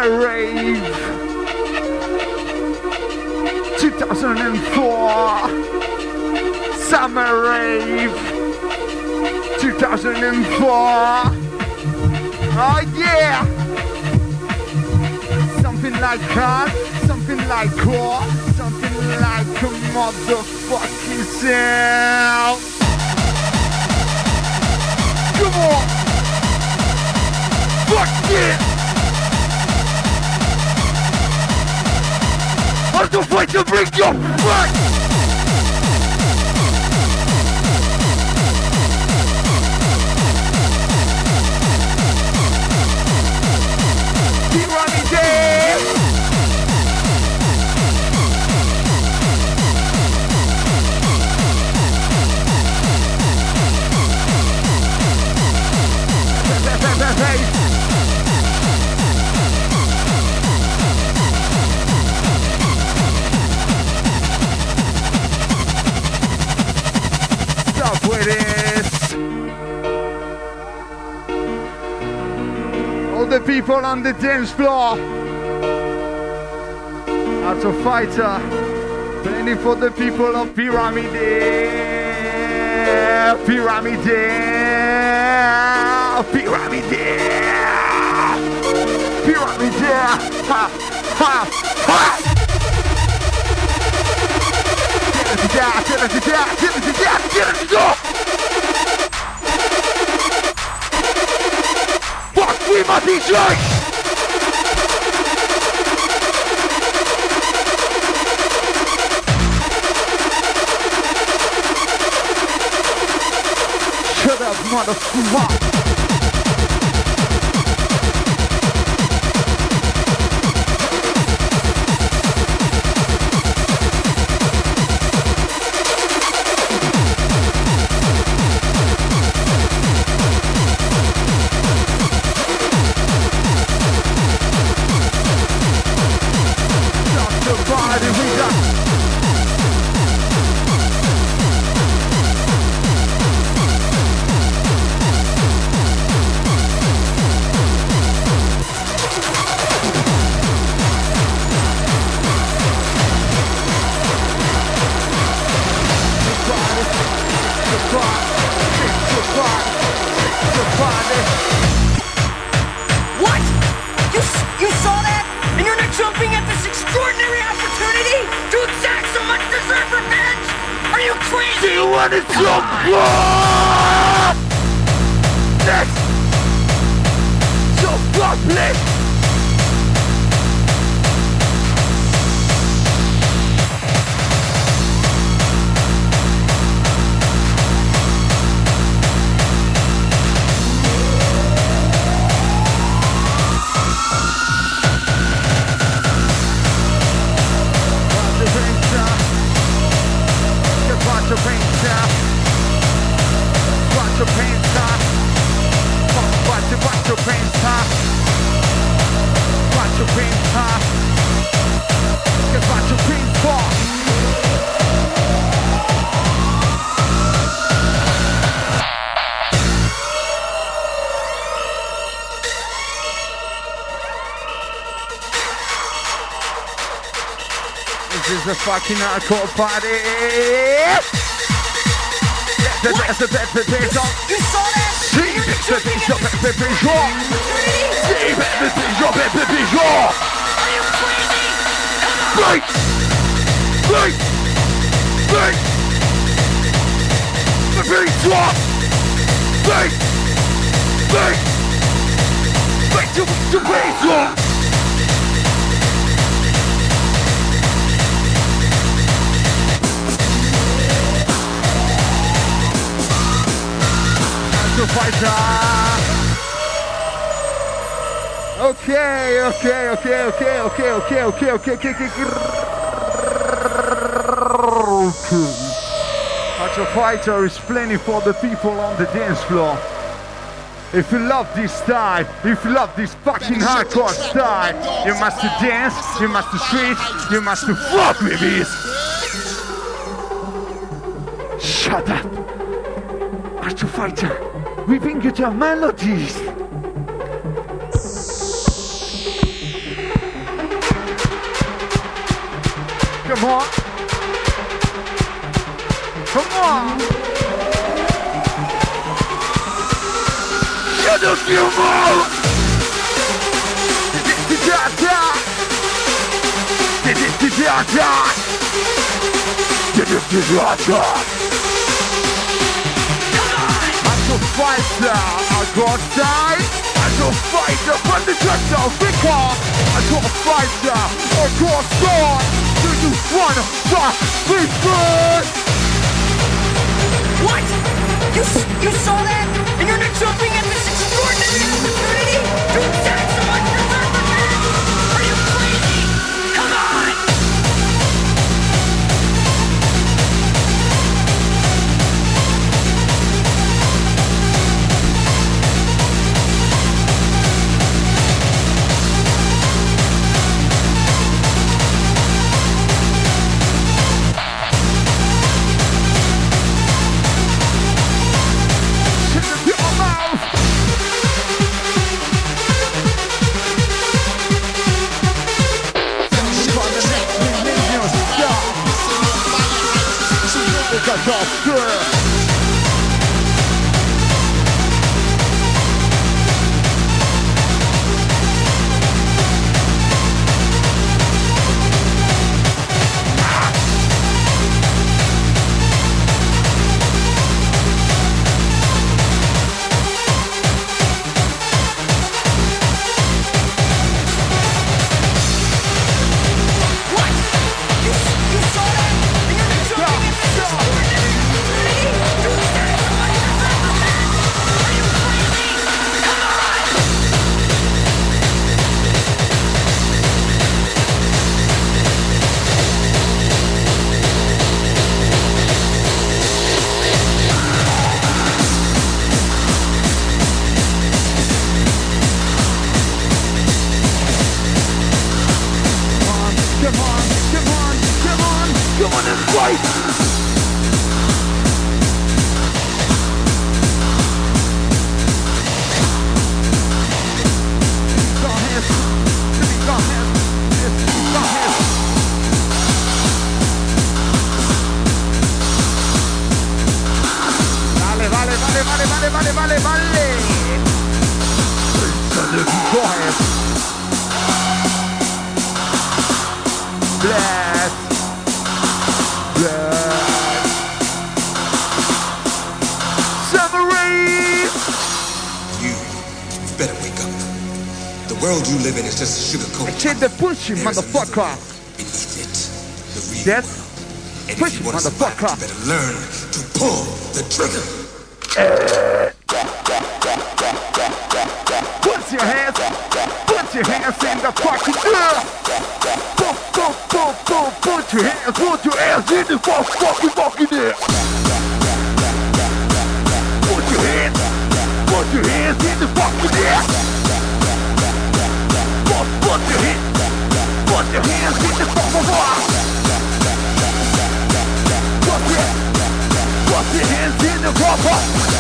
Summer Rave 2004. Summer Rave 2004. Oh yeah. Something like hard, something like core, something like a motherfucking sound. Come on. Fuck it. I'm the fight to bring your back. Stop with this. All the people on the dance floor. Art of Fighter. Playing for the people of Pyramid. Pyramid. Pyramid. Pyramid. Ha ha ha. Fuck with my DJ! Shut up, motherfucker! This is a fucking hardcore party. You saw that? Okay. Hardcore Fighter is playing for the people on the dance floor. If you love this style, if you love this fucking hardcore style, you must dance, you must street, you must fuck with this. Shut up. Hardcore Fighter, we bring you the melodies. Come on. Come on. Just a few more. I'm a fighter, I got die. I'm a fighter, but the guns are bigger. I'm a fighter, I got die. Do you wanna fuck me first? What? You saw that? And you're not jumping at this extraordinary opportunity to exact so much revenge? Are you crazy? Come on! The pushing motherfucker. Yes? Pushing motherfucker. You better learn to pull the trigger. Put your hands in the fucking air. Put your hands in the fucking air. Put your hands in the fucking air. Put your hands in the fucking air. Put your hands in the fucking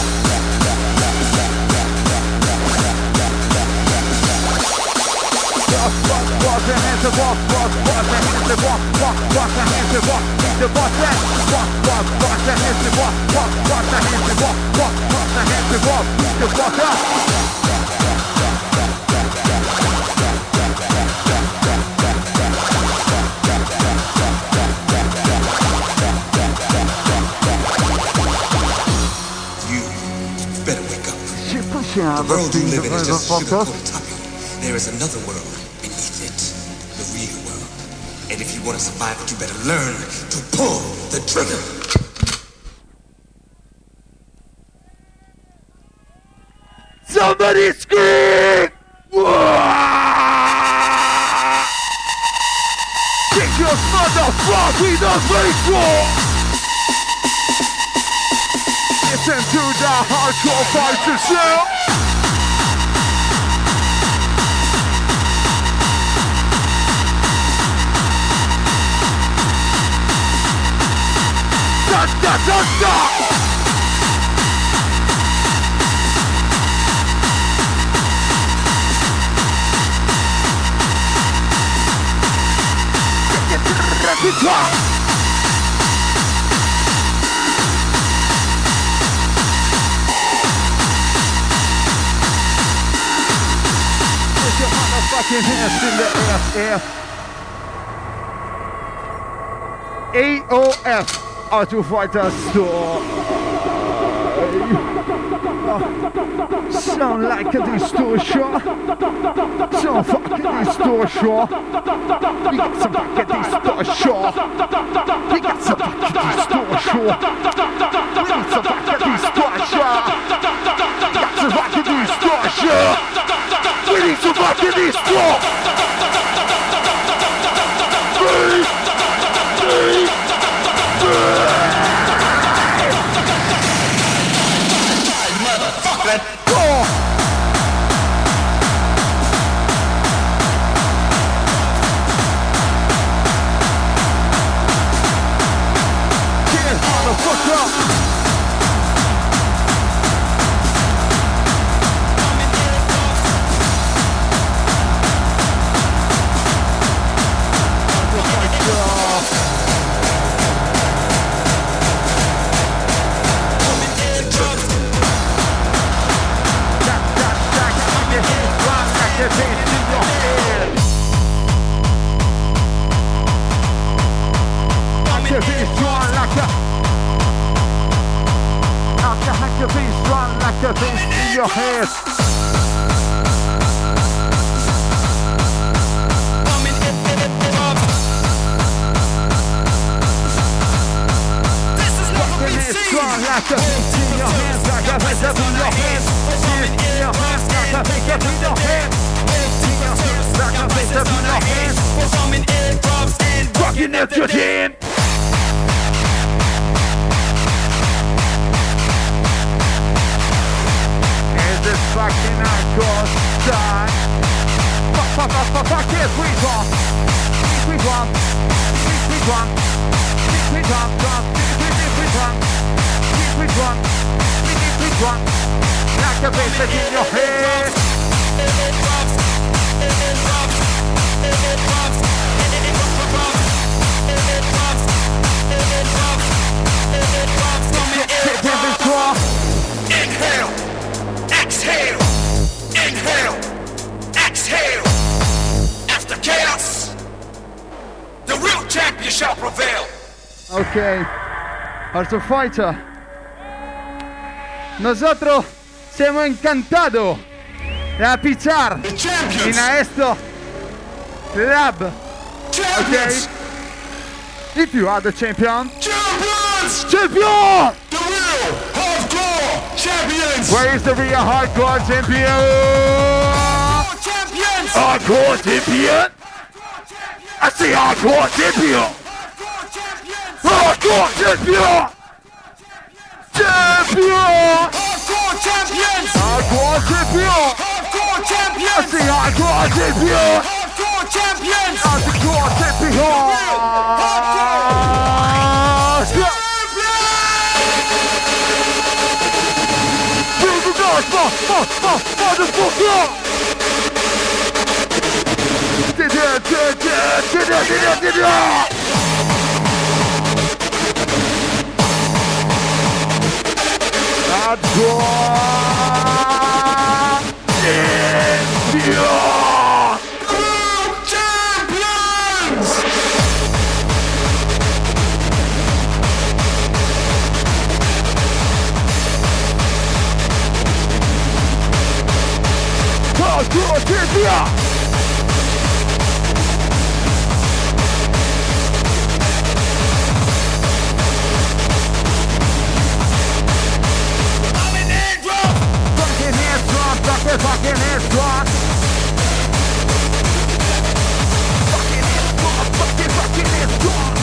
Wash your hands and walk, wash your hands and walk, wash your hands and walk, the boss that, wash your hands and walk, wash your hands and walk, wash your hands and walk, the boss out. The world you live in is just a sugar coated top. There is another world beneath it, the real world. And if you want to survive it, you better learn to pull the trigger. Somebody scream! Kick your motherfucking baseball! Listen to the hardcore fighter show. Da. Guitar. Put your motherfucking hands in the air. AOF Auto Fighter Store. Sound like a distortion. Sound fucking distortion. We got some fucking distortion. We got some fucking distortion. We need some fucking distortion. We got some fucking distortion. We need some fucking distortion. Your head. This is never been seen. Strong like a beat in your hands, like a beat up in your hands. In your hands, like a beat up in your hands. In your hands, like a beat up in your hands. Performing airdrops and Rocking at your team. This fucking hardcore style. Fuck it, we drop. We drop. We drop. We drop. We drop. We drop. We drop. Like a bass in your head. Inhale. Exhale, inhale, exhale. After chaos, the real champion shall prevail. Ok, Art of Fighter. Nosotros hemos encantado de pichar en esto club. Champions, Okay, if you are the champion, champions, champion. the real hardcore champions. Where is the real hardcore champion? Champions, Hardcore champion. I say hardcore champion. Hardcore champion. Champion. hardcore champions, Hardcore champion. hardcore I champions, say hardcore champion. hardcore champions. Hardcore champion. Motherfucker! Fucking hands drop. Fucking hands drop. Fucking hands drop.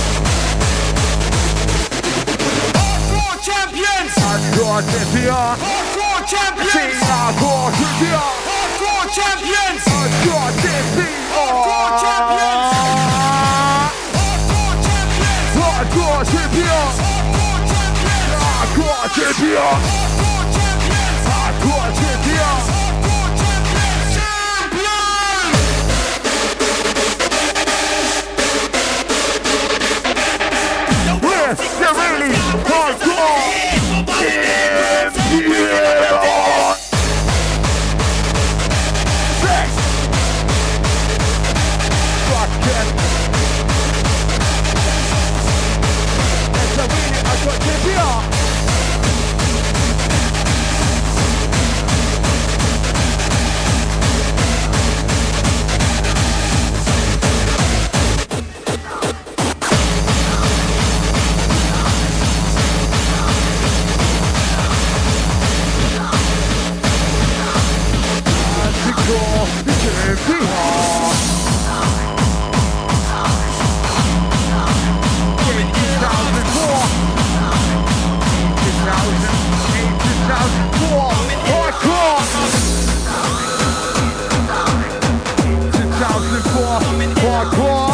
Hardcore champions, Hardcore champion. hardcore champions, Sing hardcore champion. hardcore champions, Hardcore champion. hardcore champions, hardcore champions, Hardcore champion. hardcore champions, Hardcore champion. hardcore champions, Hardcore champion. hardcore champions, champions. 2004, hardcore. 2004, hardcore.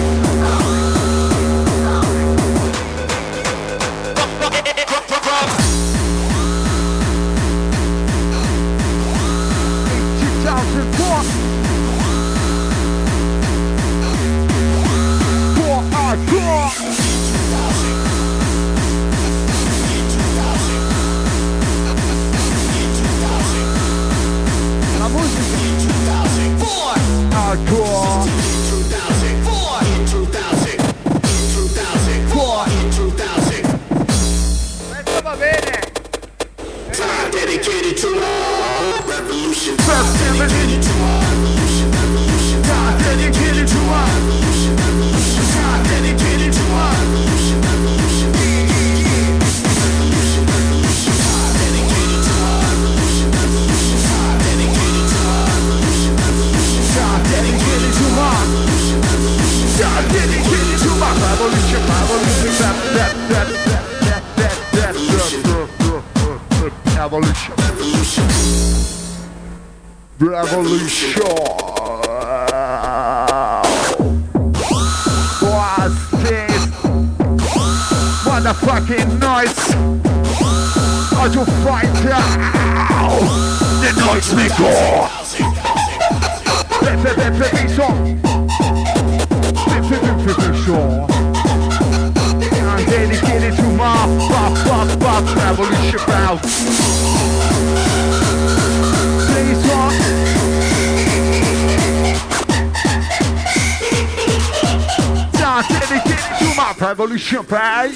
La musica 4 hardcore 2004 questo va bene dedicated to our revolution dedicated to our revolution dedicated to our revolution dedicated to our revolution dedicated to my revolution, revolution. What's this? Motherfucking noise. How to fight out? The noise maker. I'm dedicated to my revolution bout. Please rock. I'm dedicated to my revolution bout.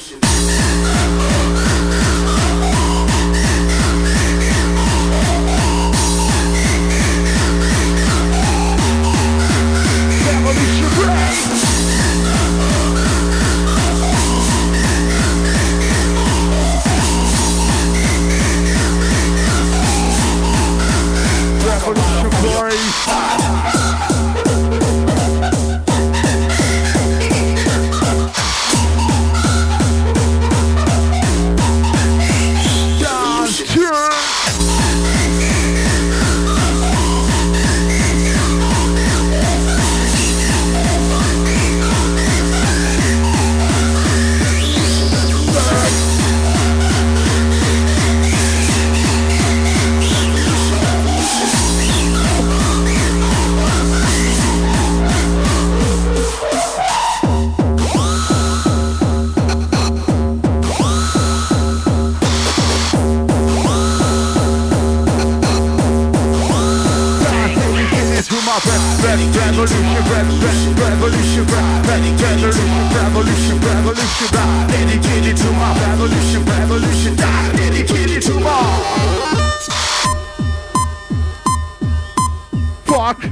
Revolution glory. Revolution, dedicated to my revolution, dedicated to my fuck.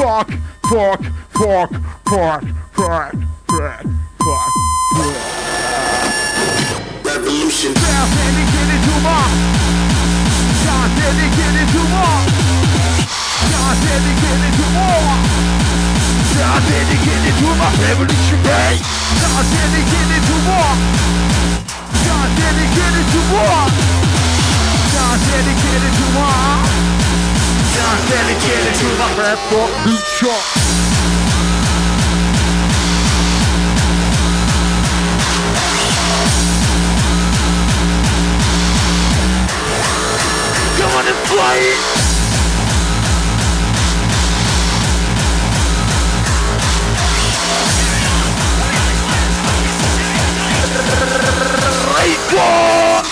Revolution, dedicated to my, dedicated to my, dedicated to more. I'm dedicated to my revolution, right? I'm dedicated to more. I'm dedicated to more. I'm dedicated to more. I'm dedicated to my revolution. Come on and play it. Go!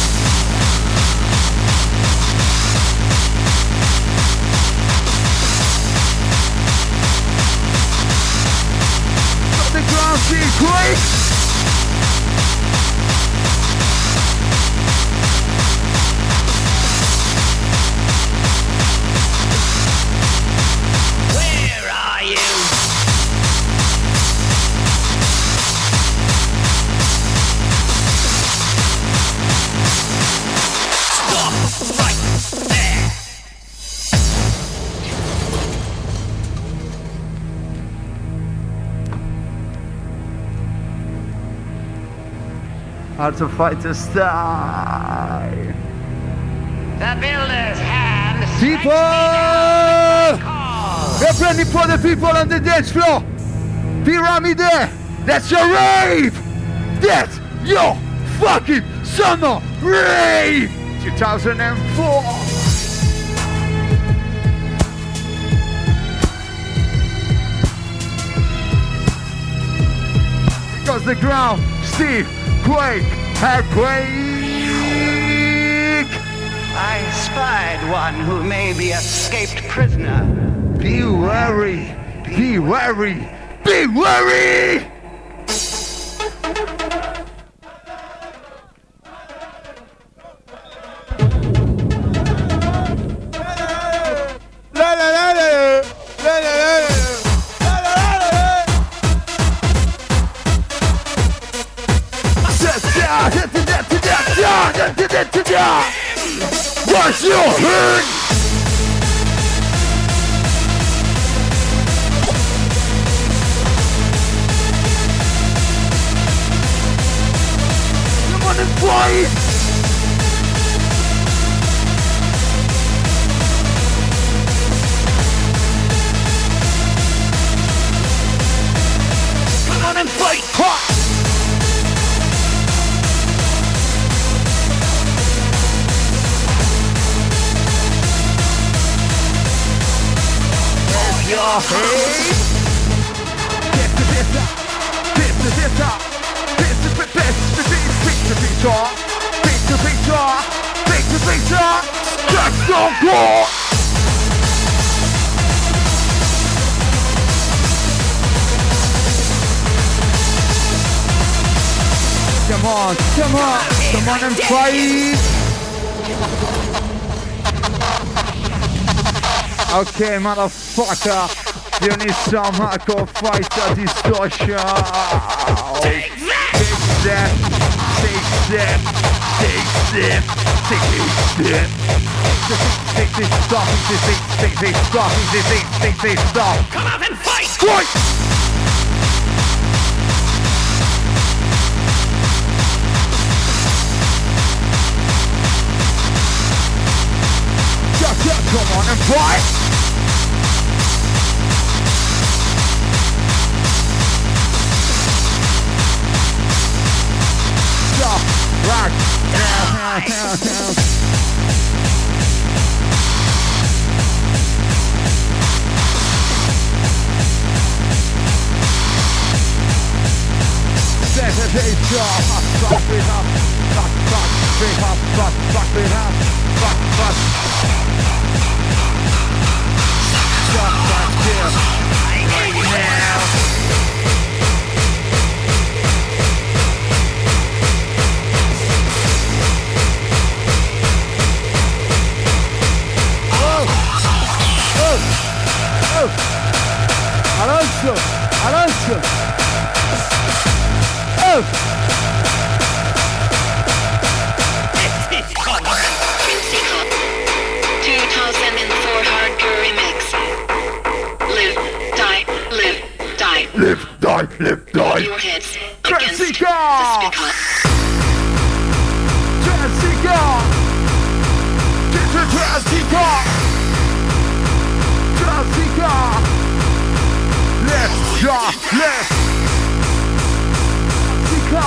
The ground seems great. Where are you? Art of Fighter style. The builder's hand. People! We're ready for the people on the dance floor. Pyramid there. That's your rave. That's your fucking summer rave. 2004. Because the ground, Steve, quake, quake. I spied one who may be escaped prisoner. Be wary, be wary, be wary. What's your hurt? Come on and fight! Come on and fight! Ha! Your face. That's so cool. Come on, come on, come on and fight. Okay, motherfucker, you need some hardcore fighter distortion. Take that, take that, take that, take that. Take this stuff, take this stuff. Come out and fight! Fight! Come on and fight! Stop! Right! Alonso! Oh! 2004 hardcore remix. Live, die, live, die. Live, die, live, die. Your heads against the Jessica! speaker. Jessica! Left, jaw, left. Jessica!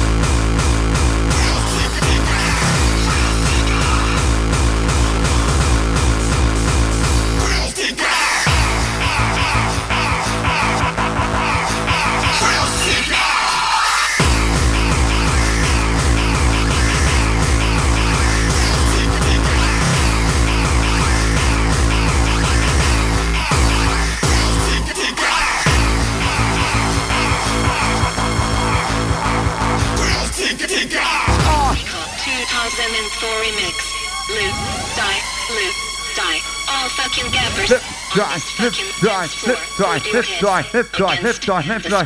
Remix. Live, die, live, die. All fucking gappers. Live, die, live, die, live, die, live, die, live, die, live, die, live, die,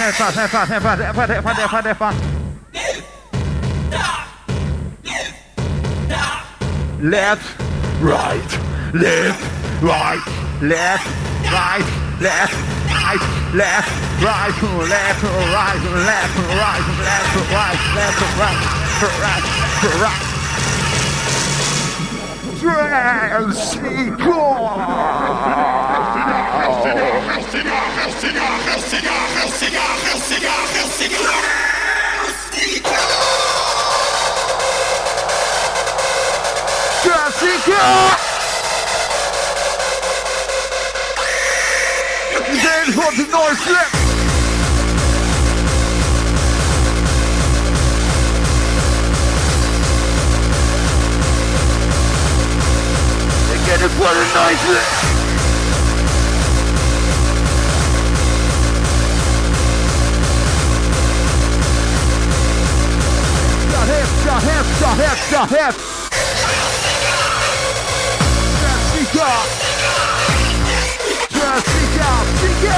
left, right, left, right, left, right, left, right, left, right, left, right, left, right, left, right, left, right, right. trance. Then for the noise left. Get it for the noise left. Hep. Jessica.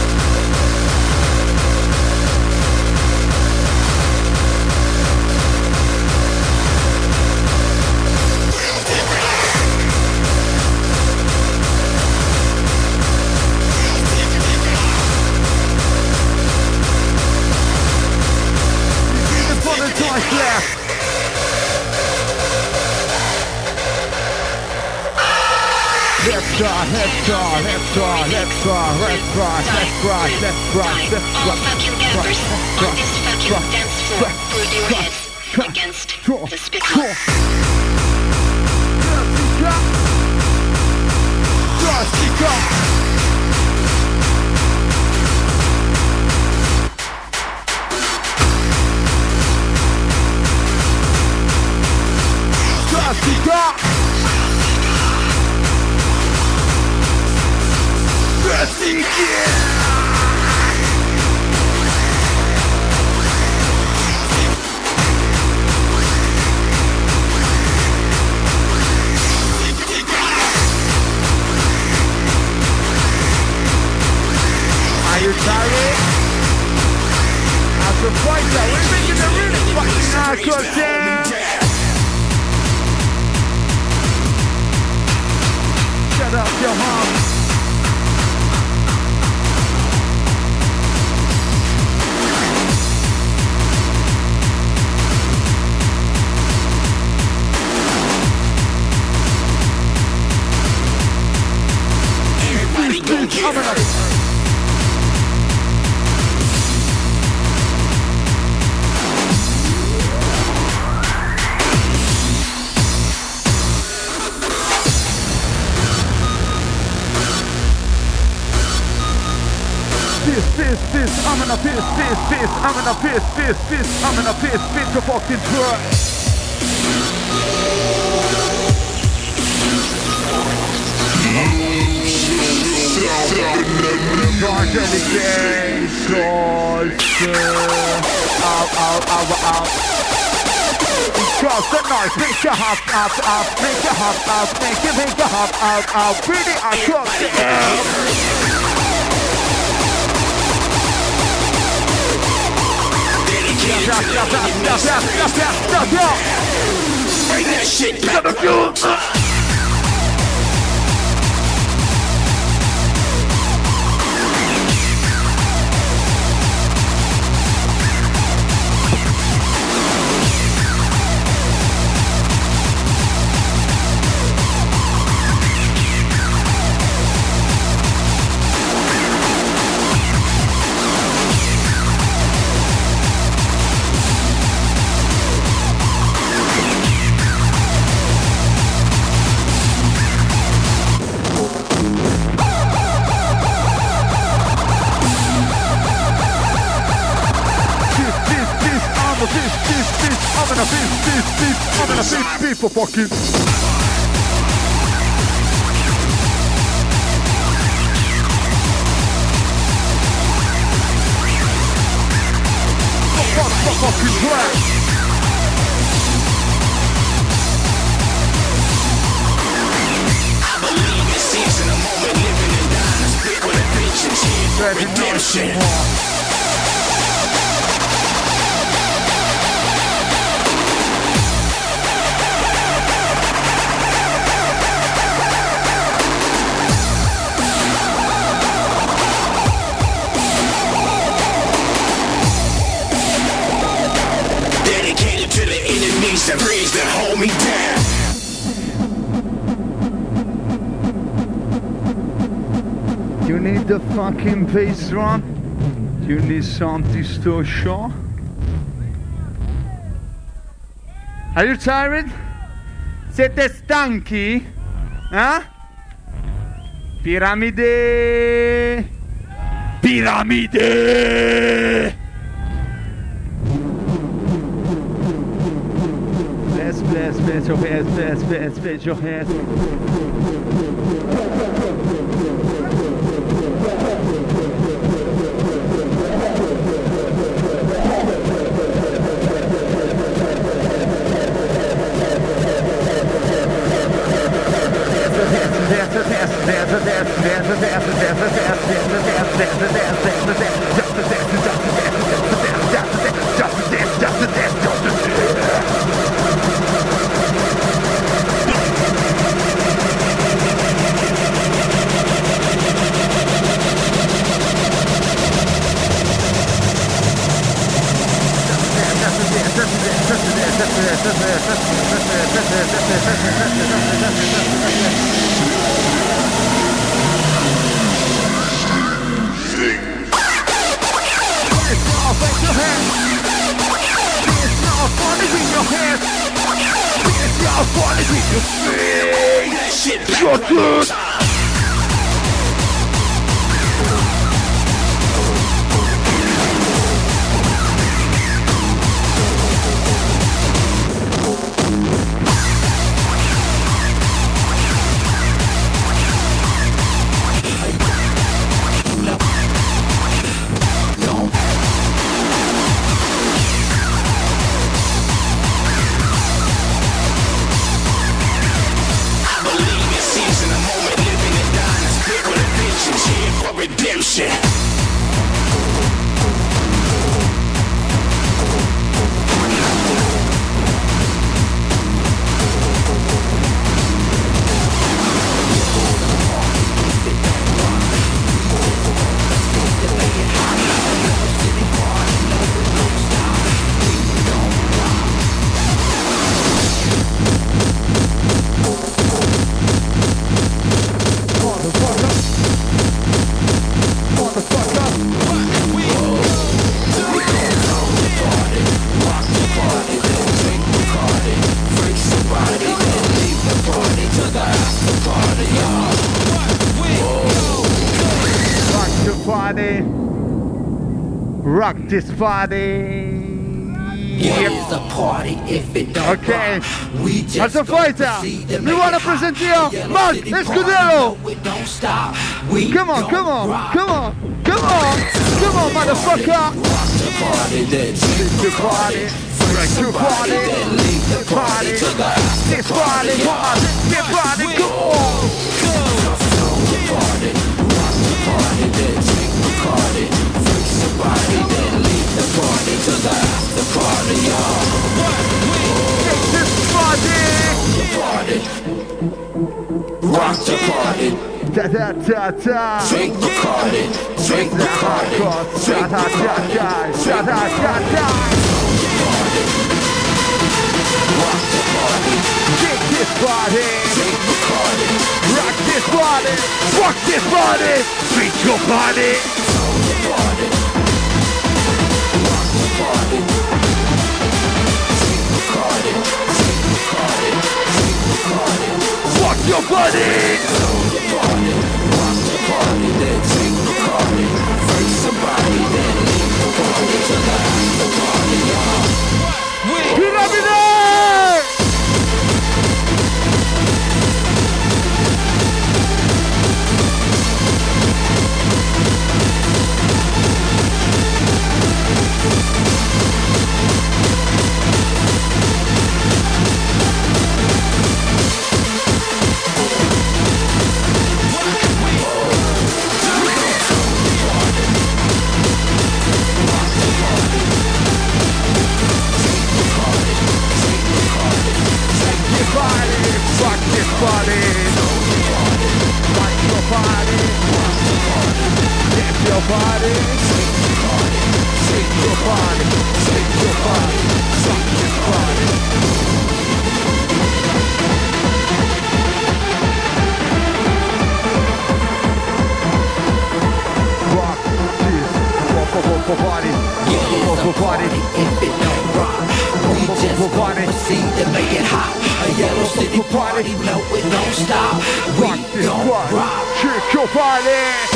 For the choice left. Left right. All fucking gappers on this fucking dance floor. Put your heads against the speaker. Are you tired? As a fighter, we're making a really fucking hardcore dance. Shut up your mom. I'm gonna piss, I'm gonna piss, I'm gonna piss, I'm gonna piss the fucking truck. Cross the noise, make your hop up, make your hop up, make your hop up, really across the air. Bring that shit back. I'm gonna beat for fucking. Fucking track. I believe in season, a moment living and dying. Split with a bitch and shit for redemption. Dedicated to the enemies that raise that hold me down. need the fucking bass drum? You need some distortion? Are you tired? Siete stanchi? Eh? Piramide! Piramide! Bless your hands, bless your hands. Rock this body. It's a party if it don't Okay. rock. We just As a fighter, we want to present you Mark Escudero. Don't stop. We Come on, come on, come on, come on, come on, motherfucker. Rock the party, then It's the party, it's the party, then leave the party to the after this party, party, get party, come on. party. Rock the party, then take the party. Fix the body, then leave the party to the after party, y'all. Take this party. Party. Rock the party. Da da da da. Drink the party. Drink the party. Da da da da da da da da. Rock the party. Take this party. Drink the party. Rock this body, rock this body, beat your body. Party. Rock the party. Drink the party. Drink the party. Drink the party. Rock your body. Party. Rock the party. Then drink the party. First somebody, then leave the party to the after party, y'all. Pyramide! Rock this body, rock your body, dance your body, shake your body, shake your body, rock this body. party. No, it don't stop. We Rock this don't party. rock. Shake your party.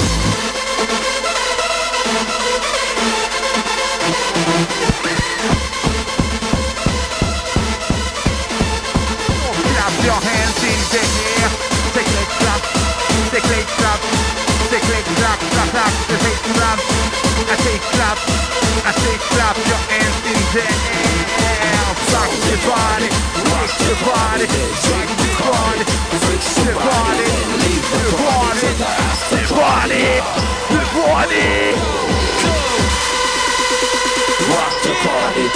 Clap your hands in the air. Take a clap. Take a clap. Take a clap. Clap, clap. Take a clap. I say clap. I say clap your hands in the air. Rock your body. Rock your body. Rock your body. The body. The body. The body. The body. Rock the party.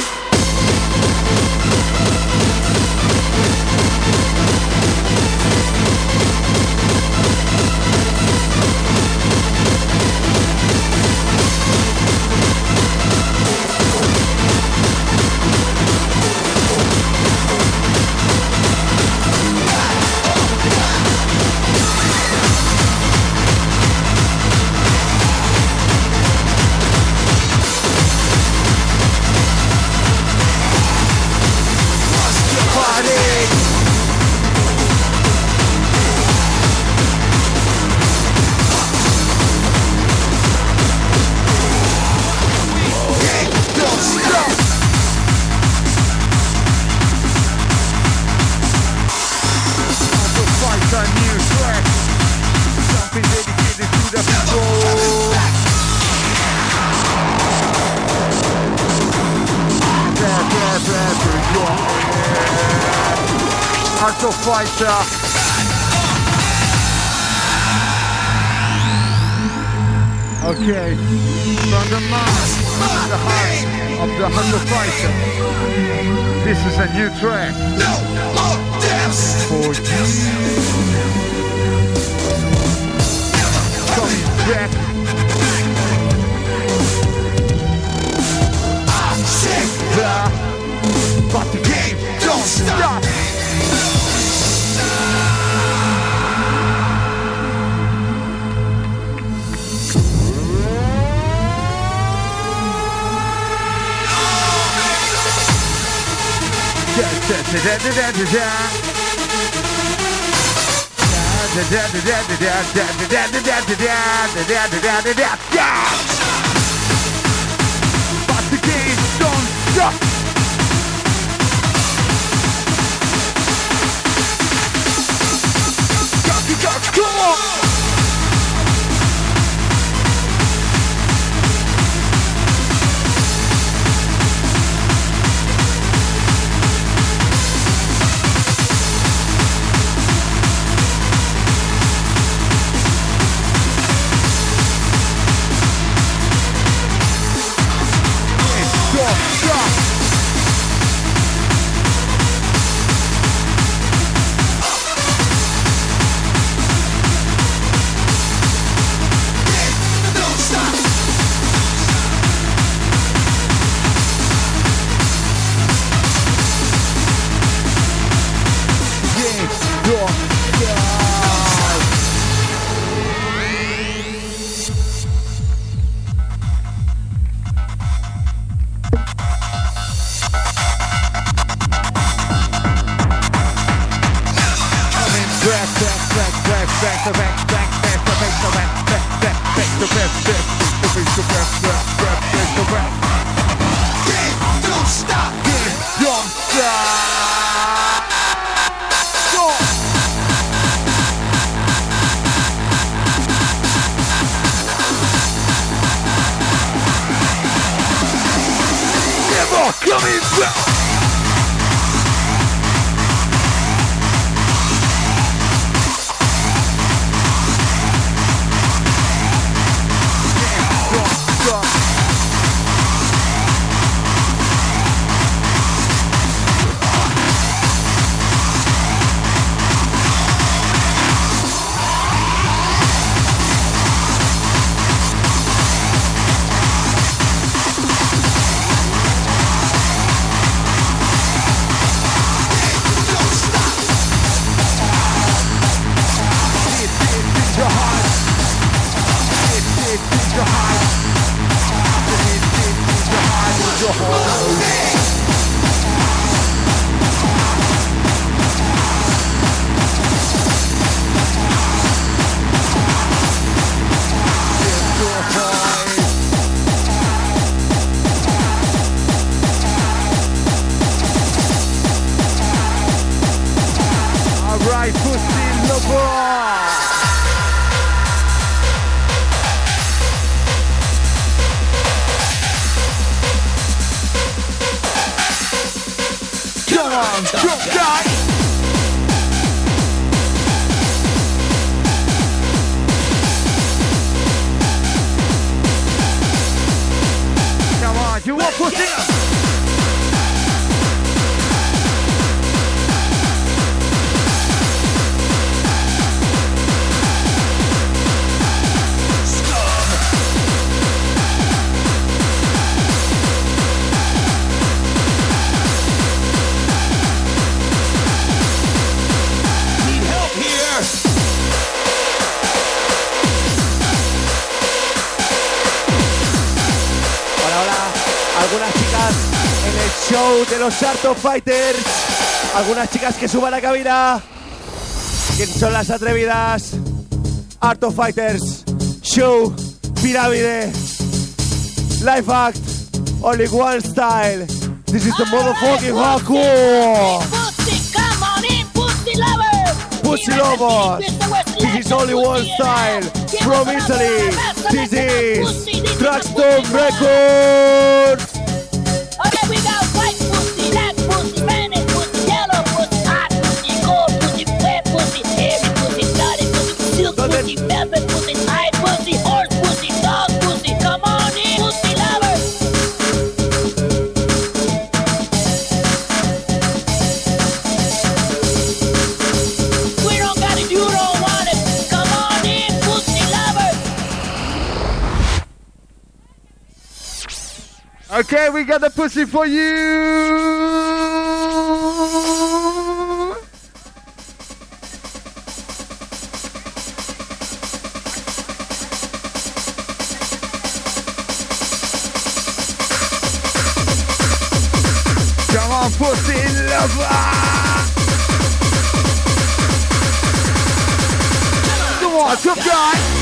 Hardcore Fighter. Okay, from the mind, from the heart of the Hardcore Fighter. This is a new track for you. Coming back. But the game don't stop. But the game don't stop. Come on! Coming back! white pussy lover. Come on, jump guy. Come on, you want pussy? Algunas chicas en el show de los Art of Fighters. Algunas chicas que suban a cabina. ¿Quién son las atrevidas? Art of Fighters. Show. Pirámide. Live act. Only one style. This is the motherfucking hardcore. Come on in, pussy lover. Pussy lovers. This is only one style. From Italy. This is Trackstone Records. Okay, we got white pussy, black pussy, Spanish pussy, yellow pussy, hot pussy, cold pussy, wet pussy, hairy pussy, bloody pussy, silk pussy, velvet pussy, tight pussy, horse pussy, dog pussy. Come on in, pussy lovers. We don't got it, you don't want it. Come on in, pussy lovers. Okay, we got the pussy for you. Come on, pussy lover. Come on, tough guy.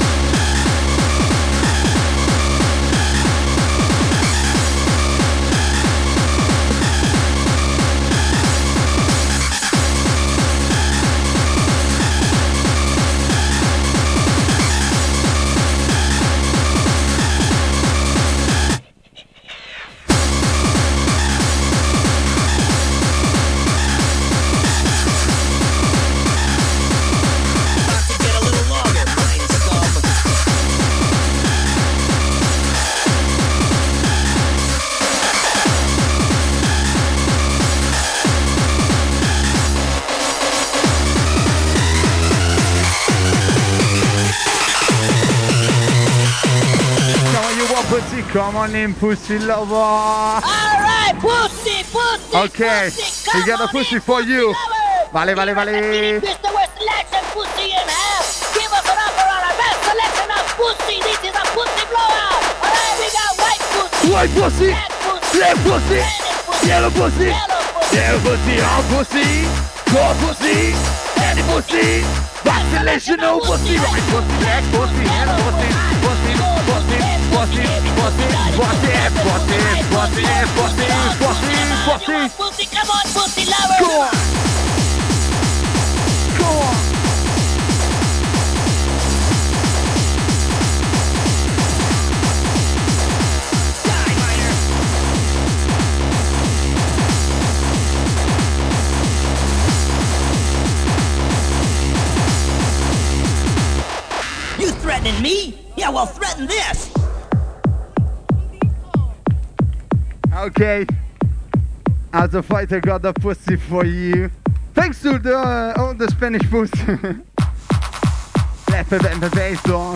Come on in, pussy lover. Alright, pussy, pussy. Okay, pussy, we got a pussy for you. Vale, vale, vale. Twist the West selection, pussy in half. Give us an offer on our best selection of pussy. This is a pussy blowout. Alright, we got white pussy, White pussy, black black pussy, pussy, Spanish pussy, yellow pussy, yellow pussy, yellow pussy, hot pussy, cold pussy, any pussy, vacillation, no pussy, white pussy, black pussy, yellow pussy, pussy, pussy, pussy, pussy, pussy, pussy, pussy, pussy, pussy, pussy. pussy. Come on, pussy lover. Go on. Go on. You threatening me? Yeah, well, threaten this. Okay. As a fighter, got the pussy for you. Thanks to the all the Spanish pussy. Left and the bass on.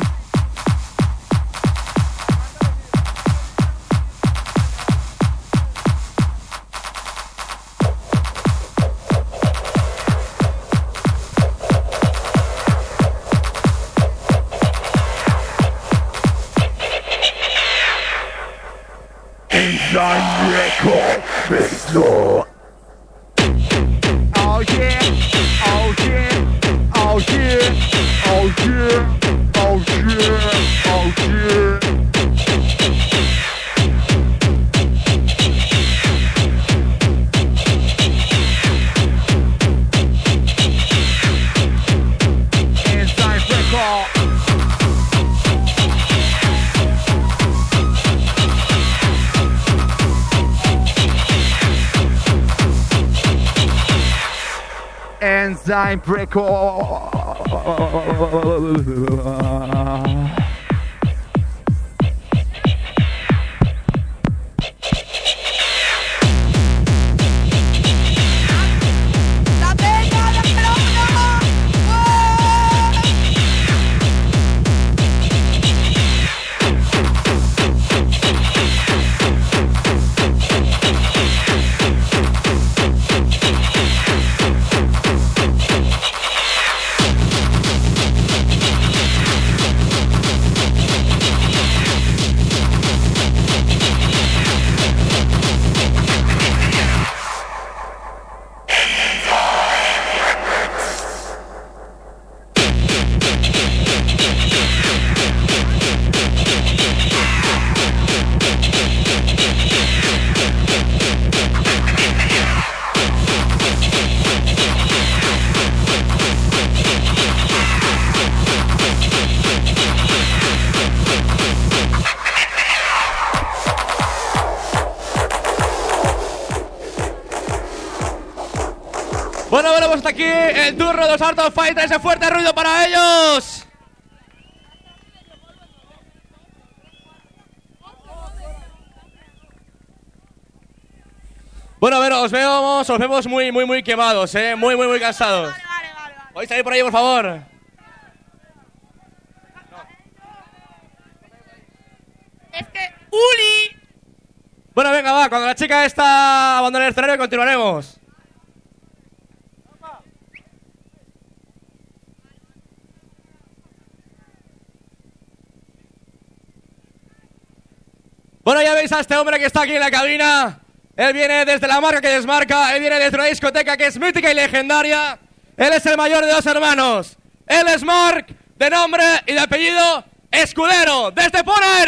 Enzyme record, Miss Law. Oh yeah, oh yeah, oh yeah, oh yeah, oh yeah, oh yeah. time break. Bueno, pues hasta aquí el turno de los Art of Fighter. Ese fuerte ruido para ellos. Bueno, a ver, os vemos muy quemados, muy cansados. Vale. ¿Podéis salir por ahí, por favor? Es que... ¡Uli! Bueno, venga, va. Cuando la chica esta abandone el escenario, continuaremos. Bueno, ya veis a este hombre que está aquí en la cabina. Él viene desde la marca que desmarca. Él viene desde una discoteca que es mítica y legendaria. Él es el mayor de 2 hermanos. Él es Mark, de nombre y de apellido Escudero, desde Poner.